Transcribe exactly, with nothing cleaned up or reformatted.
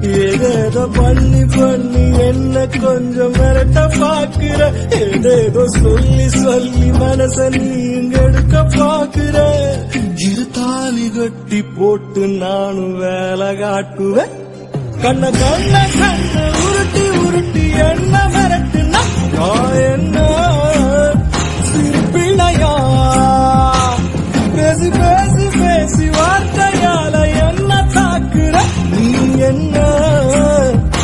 ஏதேதோ பண்ணி பண்ணி என்ன கொஞ்சம் மிரட்ட பாக்குற, ஏதேதோ சொல்லி சொல்லி மனச நீங்க எடுக்க பாக்குற. இரு தாலி கட்டி போட்டு நானும் வேலை காட்டுவேன். கண்ண கண்ண கண்ண உருட்டி உருட்டி என்ன மிரட்டுனா நான் என்ன